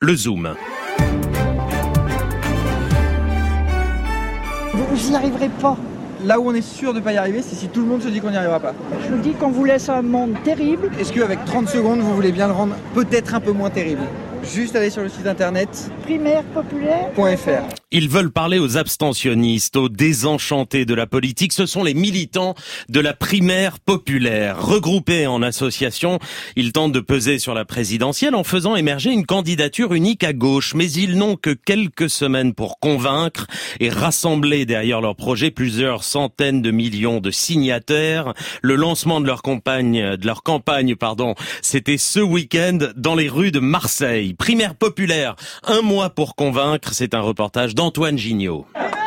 le Zoom. Vous n'y arriverez pas. Là où on est sûr de ne pas y arriver, c'est si tout le monde se dit qu'on n'y arrivera pas. Je vous dis qu'on vous laisse un monde terrible. Est-ce qu'avec 30 secondes, vous voulez bien le rendre peut-être un peu moins terrible ? Juste aller sur le site internet primairepopulaire.fr. Ils veulent parler aux abstentionnistes, aux désenchantés de la politique. Ce sont les militants de la primaire populaire. Regroupés en association, ils tentent de peser sur la présidentielle en faisant émerger une candidature unique à gauche. Mais ils n'ont que quelques semaines pour convaincre et rassembler derrière leur projet plusieurs centaines de millions de signataires. Le lancement de leur campagne, c'était ce week-end dans les rues de Marseille. Primaire populaire, 1 mois pour convaincre, c'est un reportage d'Antoine Gignot.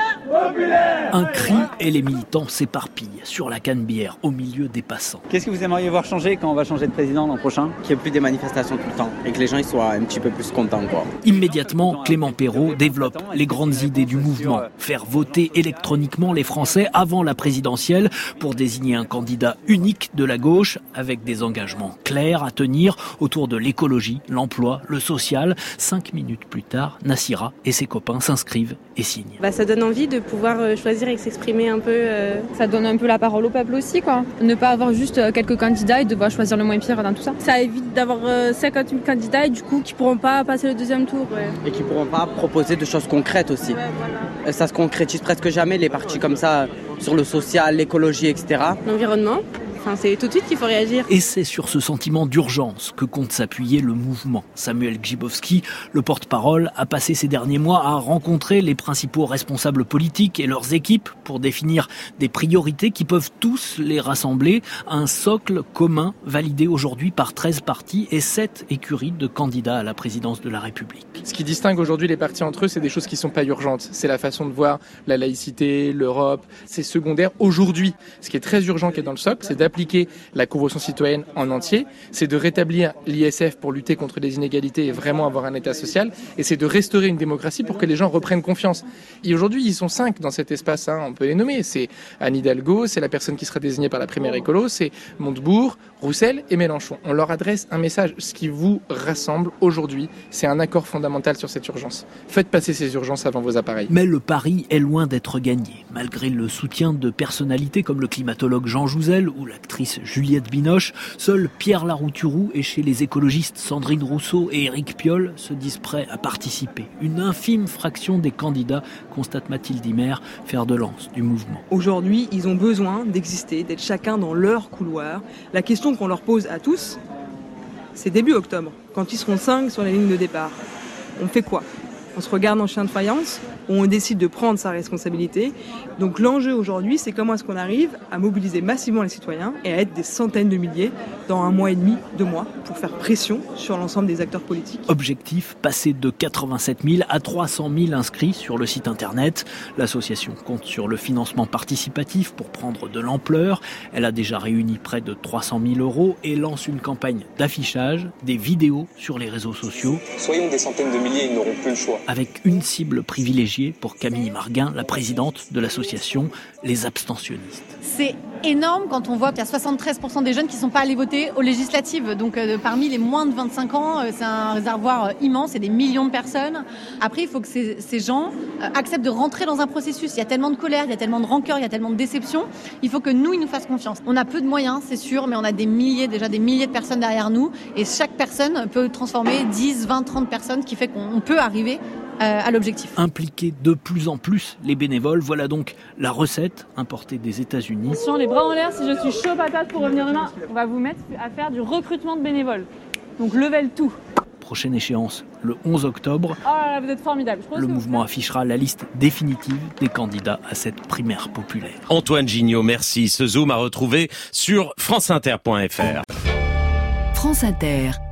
Un cri et les militants s'éparpillent sur la Canebière au milieu des passants. Qu'est-ce que vous aimeriez voir changer quand on va changer de président l'an prochain ? Qu'il n'y ait plus des manifestations tout le temps et que les gens ils soient un petit peu plus contents, quoi. Immédiatement, Clément Perrot développe les grandes idées du mouvement. Faire voter électroniquement les Français avant la présidentielle pour désigner un candidat unique de la gauche avec des engagements clairs à tenir autour de l'écologie, l'emploi, le social. 5 minutes plus tard, Nassira et ses copains s'inscrivent et signent. Ça donne envie de pouvoir choisir et s'exprimer un peu. Ça donne un peu la parole au peuple aussi, quoi. Ne pas avoir juste quelques candidats et devoir choisir le moins pire dans tout ça. Ça évite d'avoir 50 000 candidats et du coup qui pourront pas passer le deuxième tour. Ouais. Et qui pourront pas proposer de choses concrètes aussi. Ouais, voilà. Ça se concrétise presque jamais, les partis comme ça, sur le social, l'écologie, etc. L'environnement. C'est tout de suite qu'il faut réagir. Et c'est sur ce sentiment d'urgence que compte s'appuyer le mouvement. Samuel Grzybowski, le porte-parole, a passé ces derniers mois à rencontrer les principaux responsables politiques et leurs équipes pour définir des priorités qui peuvent tous les rassembler. Un socle commun validé aujourd'hui par 13 partis et 7 écuries de candidats à la présidence de la République. Ce qui distingue aujourd'hui les partis entre eux, c'est des choses qui ne sont pas urgentes. C'est la façon de voir la laïcité, l'Europe, c'est secondaire. Aujourd'hui, ce qui est très urgent qui est dans le socle, c'est d'appliquer la Convention citoyenne en entier, c'est de rétablir l'ISF pour lutter contre les inégalités et vraiment avoir un État social, et c'est de restaurer une démocratie pour que les gens reprennent confiance. Et aujourd'hui, ils sont 5 dans cet espace, on peut les nommer. C'est Anne Hidalgo, c'est la personne qui sera désignée par la primaire écolo, c'est Montebourg, Roussel et Mélenchon. On leur adresse un message. Ce qui vous rassemble aujourd'hui, c'est un accord fondamental sur cette urgence. Faites passer ces urgences avant vos appareils. Mais le pari est loin d'être gagné. Malgré le soutien de personnalités comme le climatologue Jean Jouzel ou l'actrice Juliette Binoche, seul Pierre Larouturou et chez les écologistes Sandrine Rousseau et Éric Piolle se disent prêts à participer. Une infime fraction des candidats, constate Mathilde Imer, fer de lance du mouvement. Aujourd'hui, ils ont besoin d'exister, d'être chacun dans leur couloir. La question qu'on leur pose à tous, c'est début octobre, quand ils seront 5 sur la ligne de départ. On fait quoi ? On se regarde en chien de faïence, où on décide de prendre sa responsabilité. Donc l'enjeu aujourd'hui, c'est comment est-ce qu'on arrive à mobiliser massivement les citoyens et à être des centaines de milliers dans 1 mois et demi, 2 mois, pour faire pression sur l'ensemble des acteurs politiques. Objectif, passer de 87 000 à 300 000 inscrits sur le site internet. L'association compte sur le financement participatif pour prendre de l'ampleur. Elle a déjà réuni près de 300 000 € et lance une campagne d'affichage, des vidéos sur les réseaux sociaux. Soyons des centaines de milliers, ils n'auront plus le choix. Avec une cible privilégiée pour Camille Marguin, la présidente de l'association Les Abstentionnistes. C'est énorme quand on voit qu'il y a 73% des jeunes qui ne sont pas allés voter aux législatives. Donc parmi les moins de 25 ans, c'est un réservoir immense, c'est des millions de personnes. Après, il faut que ces gens acceptent de rentrer dans un processus. Il y a tellement de colère, il y a tellement de rancœur, il y a tellement de déception. Il faut que ils nous fassent confiance. On a peu de moyens, c'est sûr, mais on a des milliers de personnes derrière nous. Et chaque personne peut transformer 10, 20, 30 personnes, ce qui fait qu'on peut arriver à l'objectif. Impliquer de plus en plus les bénévoles, voilà donc la recette importée des États-Unis. Attention, les bras en l'air, si je suis chaud patate pour revenir demain, on va vous mettre à faire du recrutement de bénévoles. Donc levez le tout. Prochaine échéance, le 11 octobre. Oh là là, vous êtes formidable. Le mouvement affichera la liste définitive des candidats à cette primaire populaire. Antoine Gignot, merci. Ce Zoom à retrouver sur franceinter.fr. France Inter.